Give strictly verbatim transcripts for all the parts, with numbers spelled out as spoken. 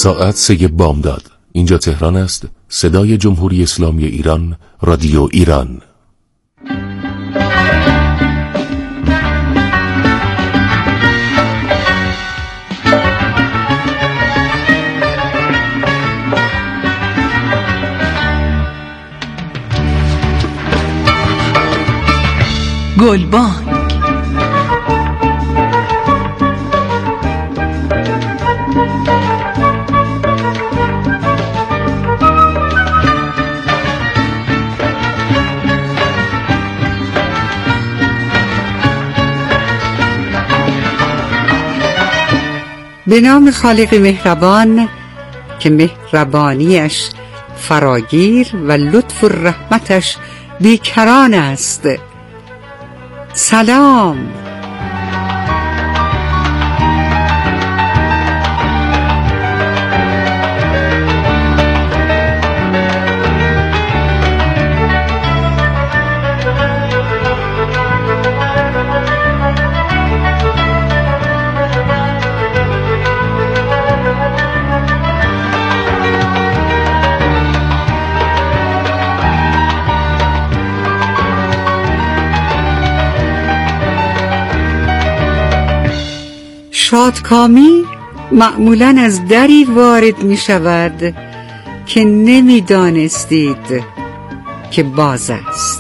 ساعت سه بامداد. اینجا تهران است. صدای جمهوری اسلامی ایران، رادیو ایران. گلبانگ. به نام خالق مهربان که مهربانیش فراگیر و لطف و رحمتش بیکران است. سلام. شادکامی معمولاً از دری وارد می شود که نمی دانستید که باز است.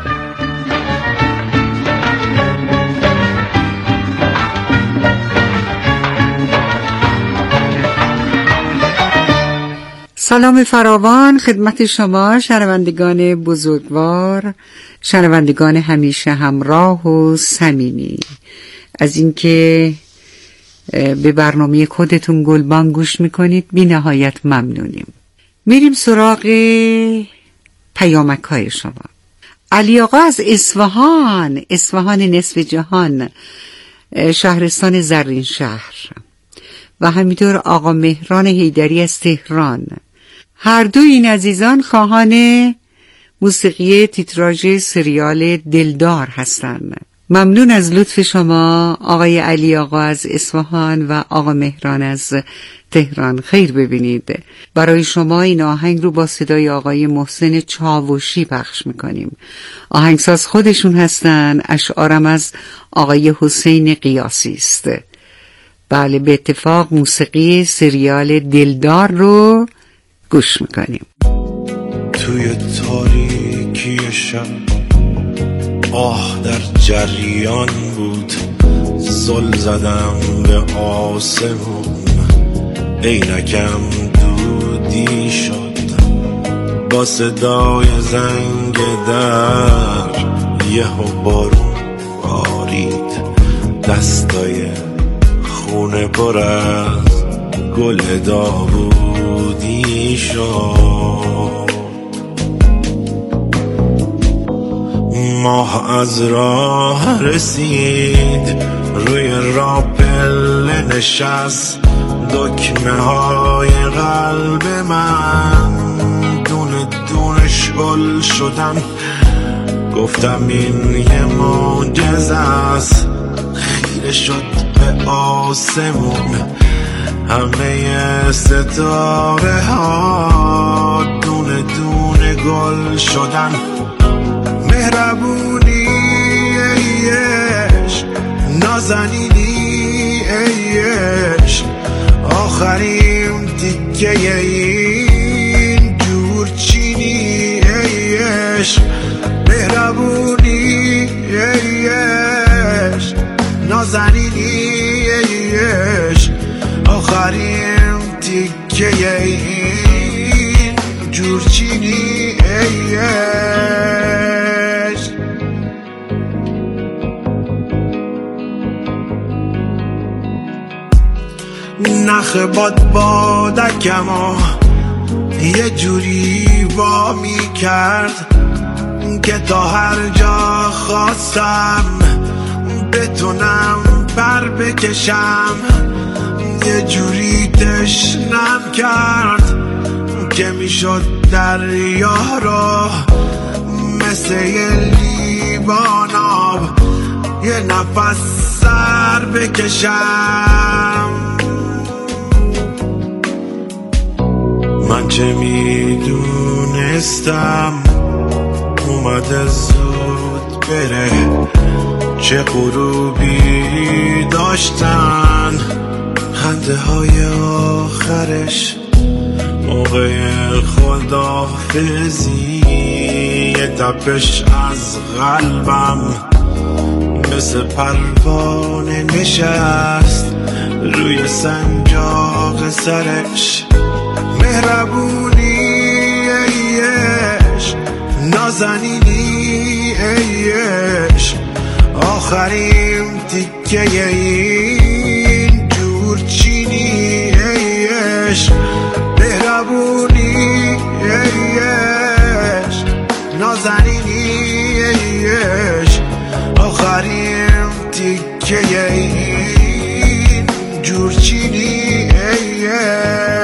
سلام فراوان خدمت شما شنوندگان بزرگوار، شنوندگان همیشه همراه و صمیمی. از اینکه به برنامه خودتون گلبانگ گوش میکنید بی نهایت ممنونیم. میریم سراغ پیامک های شما. علی آقا از اصفهان، اصفهان نصف جهان، شهرستان زرین شهر، و همینطور آقا مهران حیدری از تهران، هر دو این عزیزان خواهان موسیقی تیتراژ سریال دلدار هستند. ممنون از لطف شما آقای علی آقا از اصفهان و آقا مهران از تهران. خیر ببینید. برای شما این آهنگ رو با صدای آقای محسن چاوشی پخش میکنیم. آهنگساز خودشون هستن. اشعارم از آقای حسین قیاسی است. بله، به اتفاق موسیقی سریال دلدار رو گوش میکنیم. توی تاریکی شب آه در جریان بود، زل زدم به آسمون، عینکم دودی شد با صدای زنگ در، یهو بارون بارید، دستای خونه پر از گل داوودی شد. ماه از راه رسید، روی راپل نشست، دکمه های قلب من دونه دونه شل شدن. گفتم این یه معجزه است، خیره شد به آسمون، همه ستاره ها دونه دونه گل شدن. مهربونی ای عشق، نازنینی ای عشق، آخرین تیکه این جورچینی ای عشق. مهربونی ای عشق، نازنینی ای عشق، آخرین تیکه این جورچینی ای عشق. نخ باد بادکمو یه جوری وا می کرد که تا هر جا خواستم بتونم پر بکشم. یه جوری تشنم کرد که میشد دریا رو مثل یه لیوان آب یه نفس سر بکشم. من چه میدونستم اومده زود بره، چه غروبی داشتن خنده های آخرش، موقع خداحافظی یه تپش از قلبم مثل پروانه نشست روی سنجاق سرش. مهربونی ایش، نازنینی ایش، آخرین تیکه این جورچینی ایش. مهربونی ایش، نازنینی ایش، آخرین تیکه این جورچینی ایش.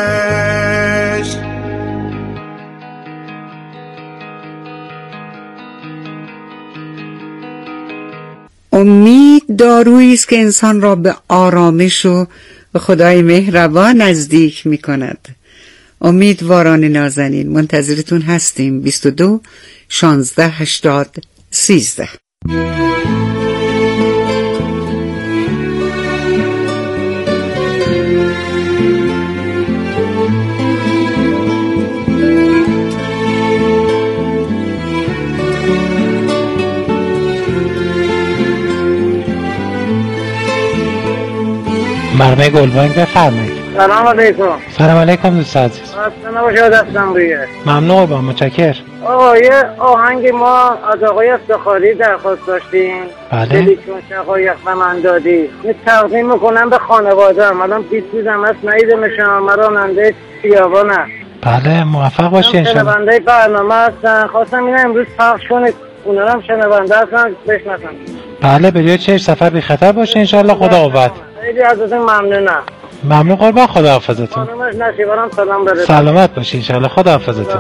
امید دارویی است که انسان را به آرامش و به خدای مهربان نزدیک می کند. امیدواران نازنین، منتظرتون هستیم. بیست و دو شانزده هشتاد سیزده. مرمه گلبانگ بفرمایید. سلام علیکم. سلام علیکم دوست عزیز. اصلا نباشه دستم رویه. ممنون با متشکر. آقا یه آهنگ ما از آقای افتخاری درخواست داشتیم. بله. دلی چون شقایق به من دادی. این تقدیم میکنم به خانواده‌ام. الان بیست روزم هست ندیدمشون. من راننده خیابانم. بله موفق باشی انشالله. شنونده برنامه هستن. خواستم اینو امروز پخش کنید. اونا هم شنونده هستن بشناسن. بله به جای چه سفر بی خطر باشه انشالله. خدا قوت. خیلی ازتون ممنونم. ممنون قربان. خدا حافظتون. خانمش نشیبارم سلام برسید. سلامت باشی انشالله. خدا حافظتون.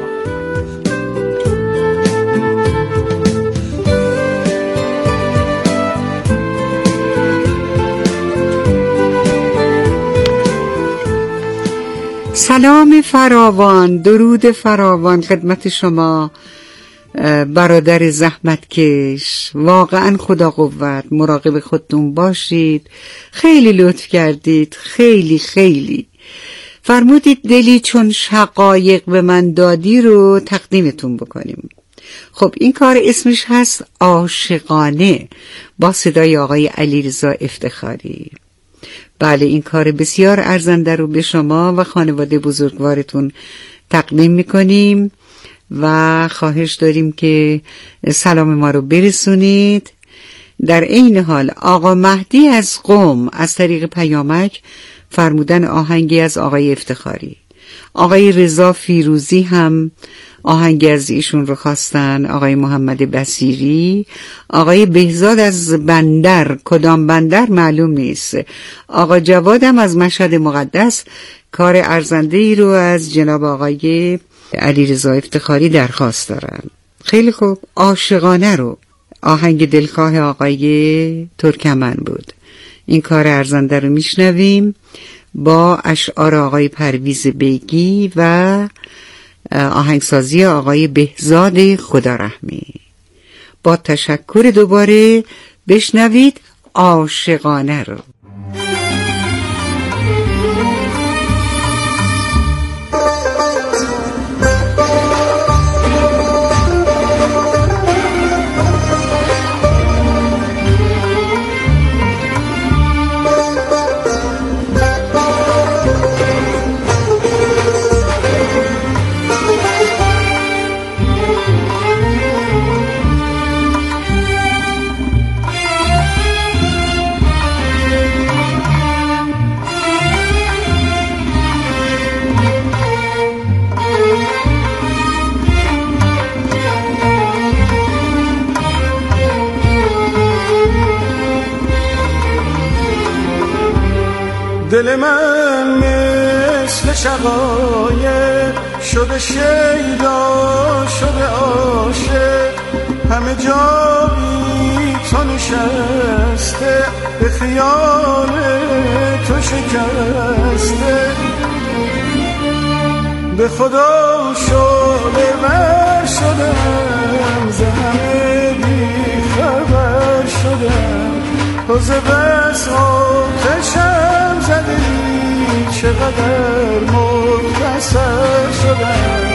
سلام فراوان، درود فراوان خدمت شما برادر زحمتکش. واقعا خدا قوت. مراقب خودتون باشید. خیلی لطف کردید، خیلی خیلی. فرمودید دلی چون شقایق به من دادی رو تقدیمتون بکنیم. خب این کار اسمش هست عاشقانه با صدای آقای علیرضا افتخاری. بله این کار بسیار ارزنده رو به شما و خانواده بزرگوارتون تقدیم میکنیم و خواهش داریم که سلام ما رو برسونید. در این حال آقا مهدی از قم از طریق پیامک فرمودن آهنگی از آقای افتخاری. آقای رضا فیروزی هم آهنگی از ایشون رو خواستن. آقای محمد بصیری، آقای بهزاد از بندر، کدام بندر معلوم نیست. آقا جواد هم از مشهد مقدس کار ارزنده ای رو از جناب آقای علیرضا افتخاری درخواست دارن. خیلی خوب. عاشقانه رو آهنگ دلخواه آقای ترکمن بود. این کار ارزنده رو میشنویم با اشعار آقای پرویز بیگی و آهنگسازی آقای بهزاد خدارحمی. با تشکر دوباره بشنوید عاشقانه رو. دل من مثل شقایق شده شیدا شده عاشق، همه جا بی تو نشسته، به خیال تو شکسته. به خدا شده ور شدم، ز همه بی خبر شدم. تو ز بس آتشم زدی، چقدر مختصر شدم.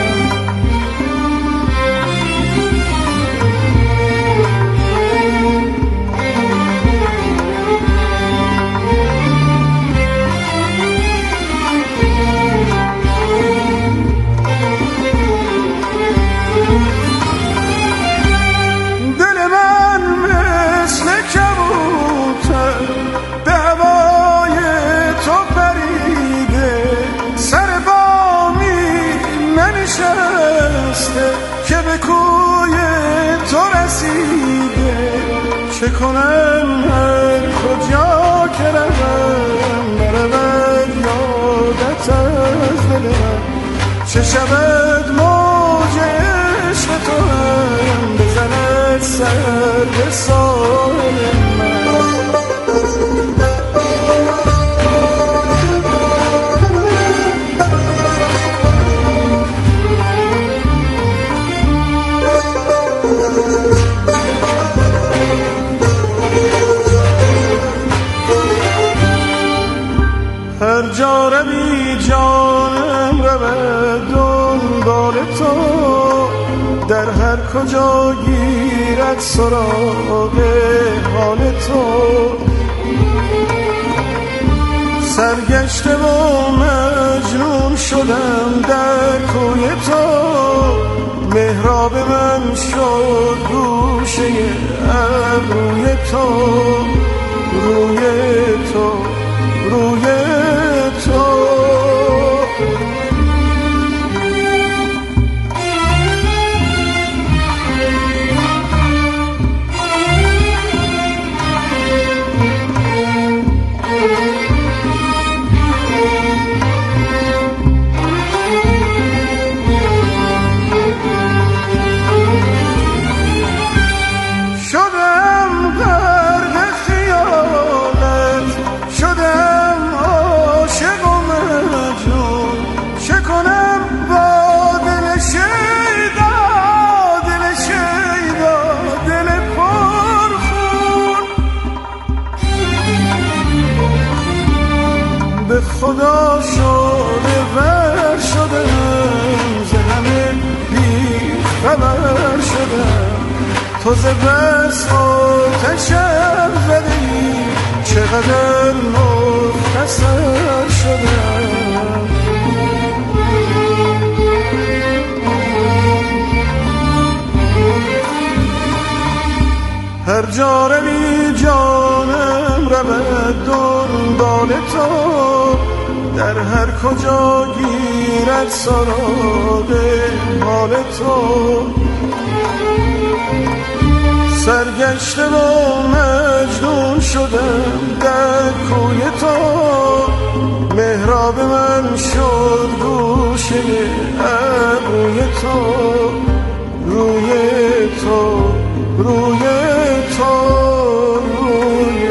که به کوی تو رسیده، چه کنم هر کجا که روم، برود یادت از دلم. چه شود موج عشق تو هم، بزند سر به ساحل من. هر جا روی جانم رود دنبال تو، در هر کجا گیرد سراغ حال تو. سرگشته و مجنون شدم در کوی تو، محراب من شد گوشه ابروی تو. روی تو روی تو به خدا شده ور شدم، ز همه بی خبر شدم. تو ز بس آتشم زدی، چقدر مختصر شدم. هر جا روی جانم رود دنبال تو، در هر کجا گیرد سراغ حال تو. سرگشته و مجنون شدم در کوی تو، محراب من شد گوشه ابروی تو. روی تو روی تو روی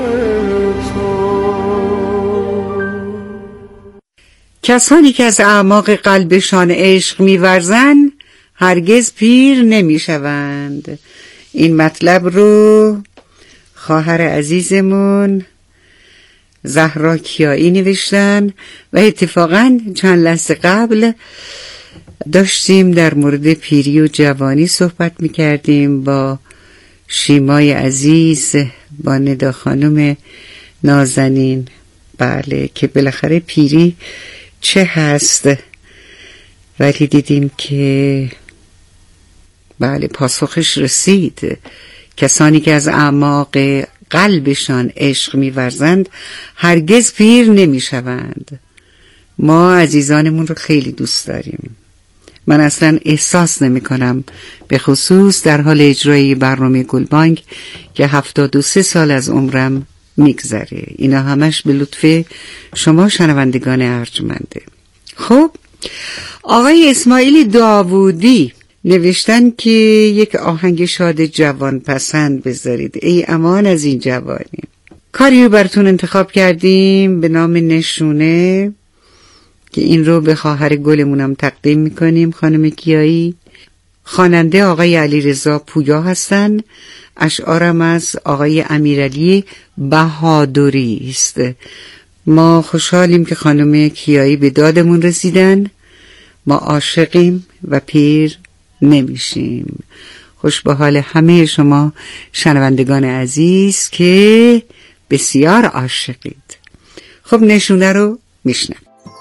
کسانی که از اعماق قلبشان عشق می‌ورزند هرگز پیر نمی‌شوند. این مطلب رو خواهر عزیزمون زهرا کیایی نوشتن و اتفاقاً چند لحظه قبل داشتیم در مورد پیری و جوانی صحبت می‌کردیم با شیمای عزیز، با ندا خانم نازنین. بله که بالاخره پیری چه هست، ولی دیدیم که بله پاسخش رسید. کسانی که از اعماق قلبشان عشق می‌ورزند هرگز پیر نمی‌شوند. ما عزیزانمون رو خیلی دوست داریم. من اصلا احساس نمی کنم، به خصوص در حال اجرای برنامه گلبانگ که هفتاد و سه سال از عمرم میگذره. اینا همش به لطف شما شنوندگان ارجمنده. خب آقای اسماعیل داوودی نوشتن که یک آهنگ شاد جوان پسند بذارید. ای امان از این جوانی. کاری رو براتون انتخاب کردیم به نام نشونه که این رو به خواهر گلمونم تقدیم میکنیم، خانم کیایی. خواننده آقای علیرضا پویا هستن. اشعارم از آقای امیرعلی بهادری است. ما خوشحالیم که خانم کیایی به دادمون رسیدن. ما عاشقیم و پیر نمیشیم. خوش به حال همه شما شنوندگان عزیز که بسیار عاشقید. خب نشونه رو میشنم.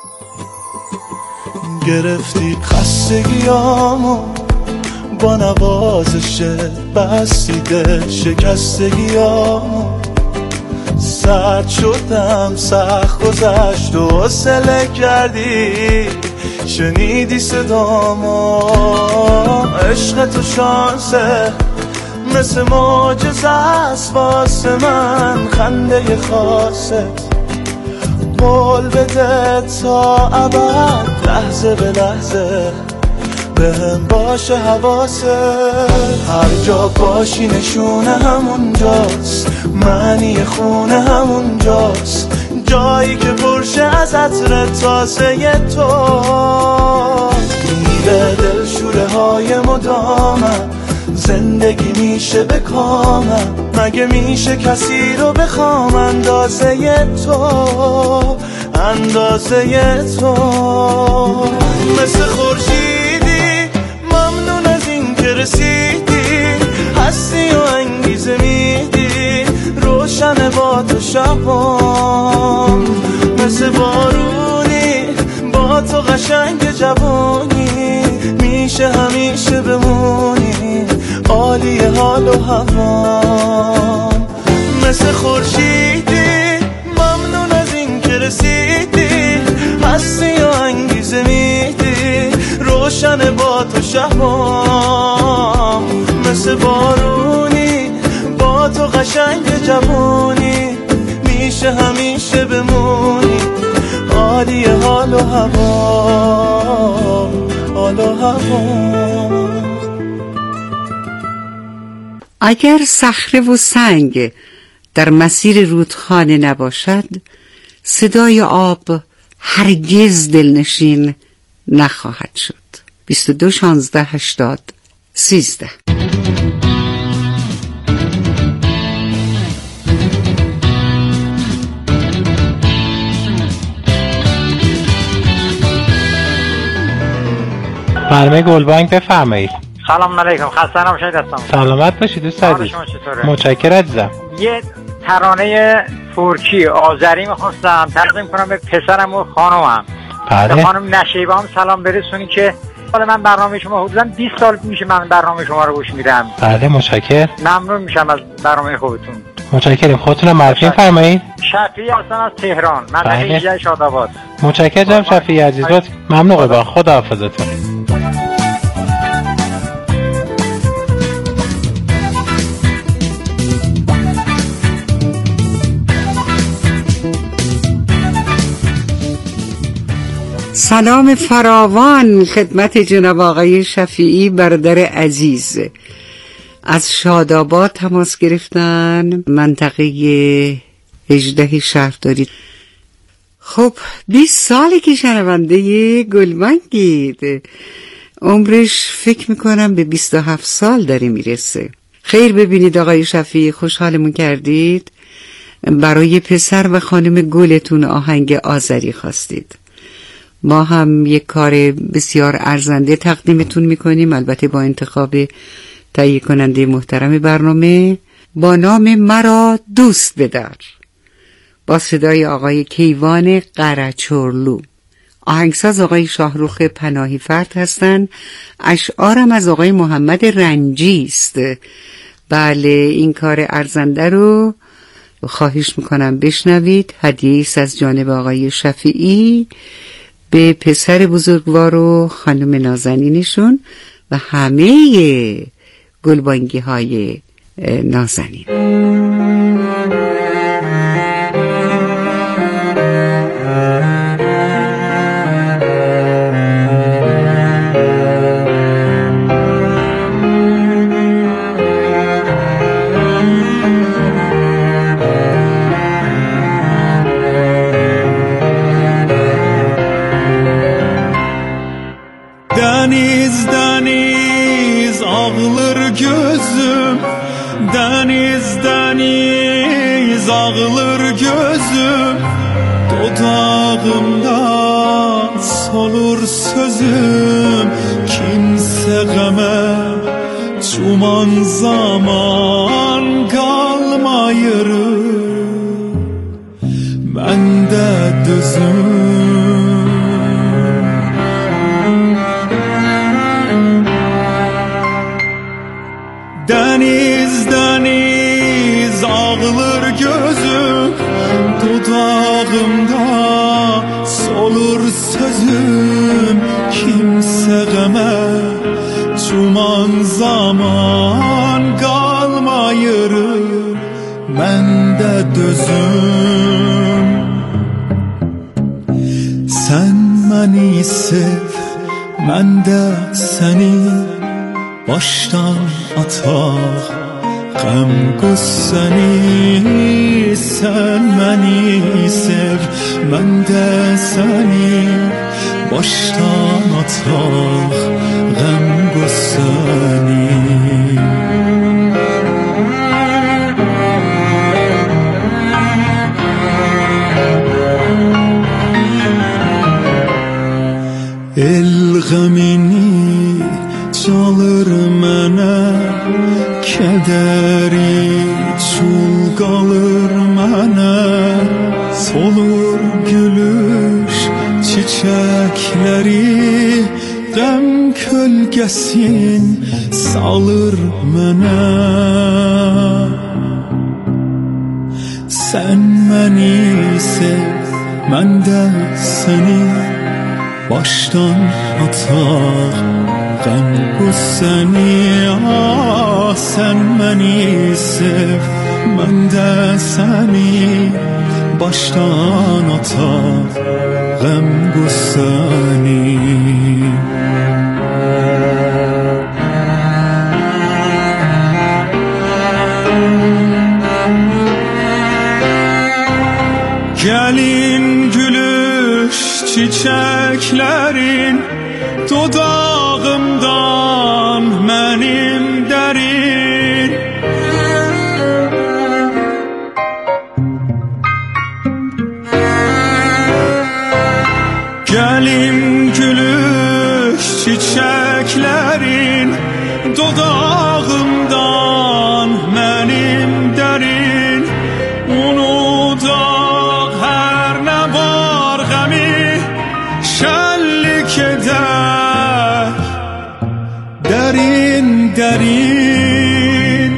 گرفتی خستگیامو با نوازشت، بسیده شکستگیامو، سرد شدم سخت گذشت و حوصله کردی، شنیدی صدامو. عشق تو شانسه مثل معجزه است واسه من، خنده خاصت قول بده تا ابد، لحظه به لحظه بهم باشه حواست. هر جا باشی نشونه همونجاست، معنی خونه همونجاست، جایی که پرشه از عطر تازه تو. میره دل شوره های مدامم، زندگی میشه به کامم، مگه میشه کسی رو بخوام اندازه تو، اندازه تو. مثل خورشیدی ممنون از این که رسیدی، هستی و انگیزه میدی، روشن با تو شبام. مثل بارونی با تو قشنگ جوانی، میشه همیشه بمونی، عالی حال و هوام. مثل خورشیدی ممنون از این که رسیدی، هستی و انگیزه میدی، روشن با تو شبام. مثل بارونی با تو قشنگ جوانی، میشه همیشه بمونی، عالی حال و هوام، حال و هوام. اگر صخره و سنگ در مسیر رودخانه نباشد، صدای آب هرگز دلنشین نخواهد شد. بیست و دو شانزده هشتاد سیزده. برنامه گلبانک بفرمایید. سلام علیکم، خسته نباشید. هستم. سلامت باشید دوست عزیز. متشکرم عزیزم. یه ترانه فورکی آذری می‌خواستم تقدیم کنم به پسرم و خانومم. بله. به خانم نشیبه هم سلام برسونی که حالا من برنامه شما حدوداً بیست سال میشه من برنامه شما رو گوش میدم. بله متشکرم. ممنون میشم از برنامه خوبتون. متشکرم. خودتون معرفی فرمایید. شفیعی هستم از تهران. منطقه ایجای شاداباد. متشکرم شفیعی عزیز. ممنون قربان. خداحافظتون. سلام فراوان خدمت جناب آقای شفیعی برادر عزیز. از شاداباد تماس گرفتن، منطقه هجده شهرداری. خب بیست ساله که شنونده گلبانگید. عمرش فکر میکنم به بیست و هفت سال داره میرسه. خیر ببینید آقای شفیعی، خوشحالمون کردید. برای پسر و خانم گلتون آهنگ آذری خواستید. ما هم یک کار بسیار ارزنده تقدیمتون میکنیم، البته با انتخاب تهیه کننده محترم برنامه، با نام مرا دوست بدار، با صدای آقای کیوان قرچرلو. آهنگساز آقای شاهرخ پناهی فرد هستند. اشعارم از آقای محمد رنجی است. بله این کار ارزنده رو خواهش میکنم بشنوید. هدیه است از جانب آقای شفیعی به پسر بزرگوار و خانم نازنینشون و همه گلبانگی های نازنین. ağlar gözüm, deniz deniz ağlar gözüm, dodağımda solur sözüm. Kimse geme cuman zaman kalmayır, ben de düzüm. Deniz deniz ağlar gözüm, dudağımda solur sözüm. Kimse geme cuman zaman kalmayır, ben de dözüm. Sen beni sev, ben de seni baştan atar gam gusseni. Sen beni sev, ben de seni baştan atar gam gusseni. El gamini çalır mənə, kədəri çul qalır mənə. Solur gülüş çiçəkləri, qəm kölgəsin salır mənə. Sən məni sev, mən də səni baştan atar gam gusseni. Ah, sen beni sev, ben de seni baştan atar gam gusseni. Gelin gülüş çiçeklerin, dudağımdan benim derin. Gelin gülüş çiçeklerin, dudağımdan benim derin. Unudaq her ne var gemi, şenlik eder derin derin.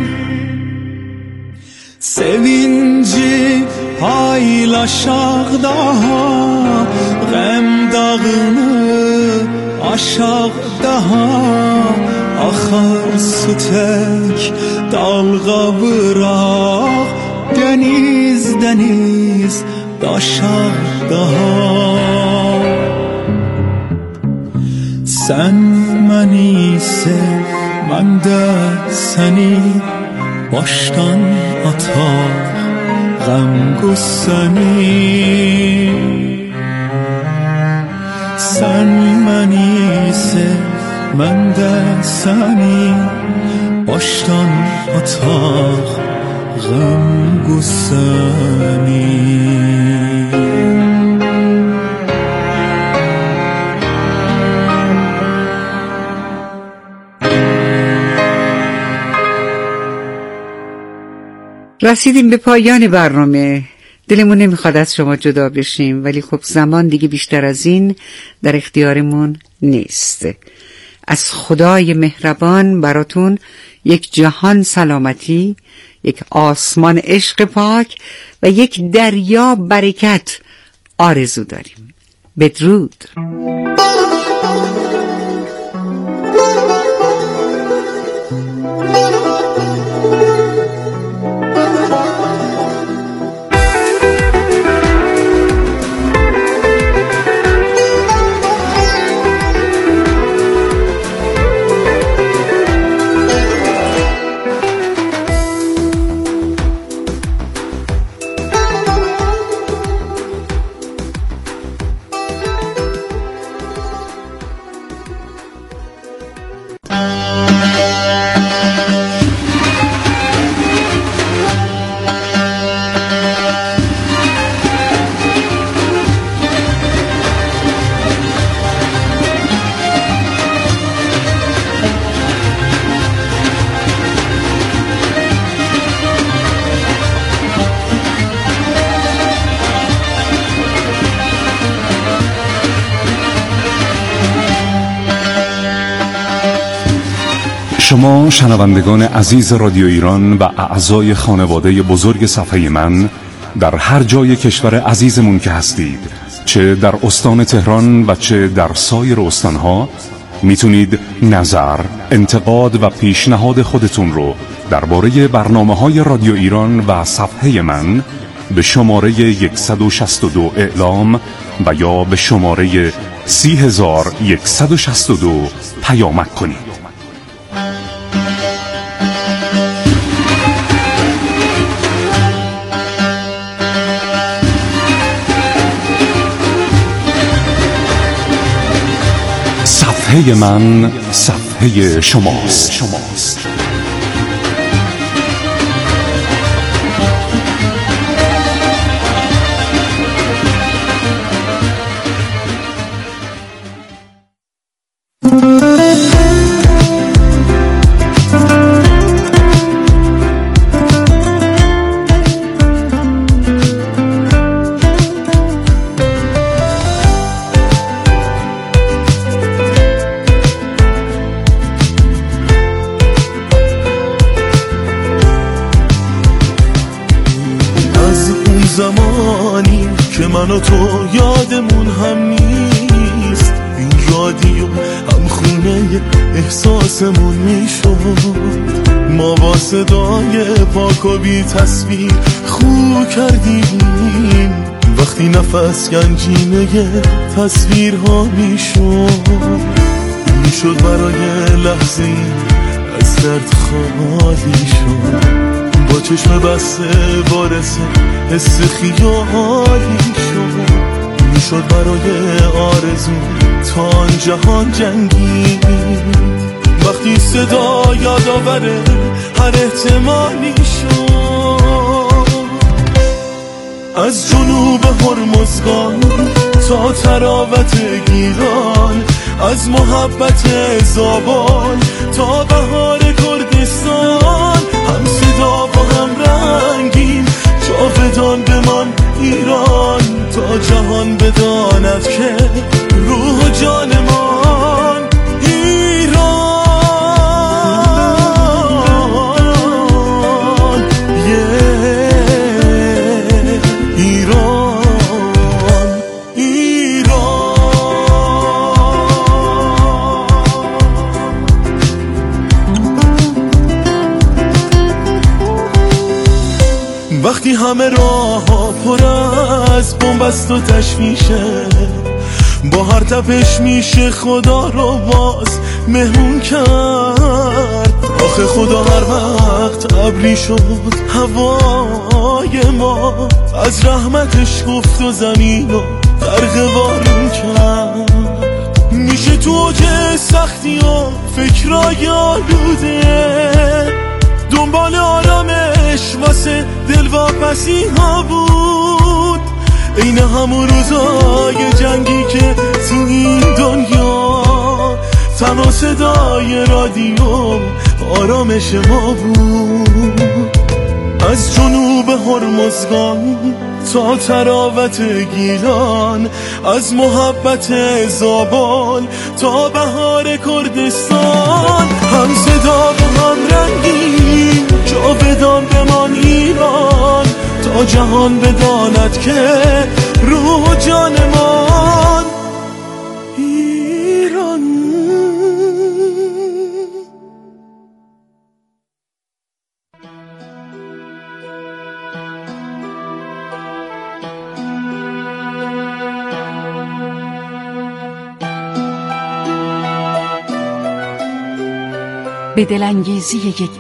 Sevinci paylaşaq daha, gəm dağını aşaq daha. Axar su tək dalğa vıraq, deniz deniz daşaq daha. Sen beni sev, ben de seni baştan atar gam gusseni. Sen beni sev, ben de seni baştan atar gam gusseni. رسیدیم به پایان برنامه. دلمون نمیخواد از شما جدا بشیم، ولی خب زمان دیگه بیشتر از این در اختیارمون نیست. از خدای مهربان براتون یک جهان سلامتی، یک آسمان عشق پاک و یک دریا برکت آرزو داریم. بدرود. شما شنوندگان عزیز رادیو ایران و اعضای خانواده بزرگ صفحه من در هر جای کشور عزیزمون که هستید، چه در استان تهران و چه در سایر استانها، میتونید نظر، انتقاد و پیشنهاد خودتون رو درباره برنامه‌های رادیو ایران و صفحه من به شماره صد و شصت و دو اعلام و یا به شماره سی هزار و صد و شصت و دو پیامک کنید. صفحه من صفحه شماست. شماست. زمانی که من و تو یادمون هم نیست، این رادیو هم خونه احساسمون میشد. ما با صدای پاک و بی تصویر خو کردیم وقتی نفس گنجینه تصویرها میشد. میشد برای لحظه از درد خالی شد، با چشم بسته بارس حس خیالی شد. میشد برای آرزو تا آن جهان جنگید، وقتی صدا یادآور هر احتمالی شد. از جنوب هرمزگان تا تراوت گیلان، از محبت زابان تا بهار کردستان، هم صدا و هم رنگیم جاودان بمان ایران، تا جهان بداند که روح و جانمان ایران. yeah. ایران ایران. وقتی همه راه ها پر از بنبست و تشویشه، با هر تپش میشه خدا رو باز مهمون کرد. آخه خدا هر وقت ابری شد هوای ما، از رحمتش گفت و زمین رو غرق بارون کرد. میشه تو اوج سختی و فکرای آلوده، دنبال آرامش واسه دلواپسی ها بود. این همون روزای جنگی که تو این دنیا تنها صدای رادیو آرامش ما بود. از جنوب هرمزگان تا تراوت گیلان، از محبت زابال تا بهار کردستان، هم صدا و هم رنگیم جاودان بمان ایران، تا جهان بداند که روح و جانمان ایران. به دلانگیزی یک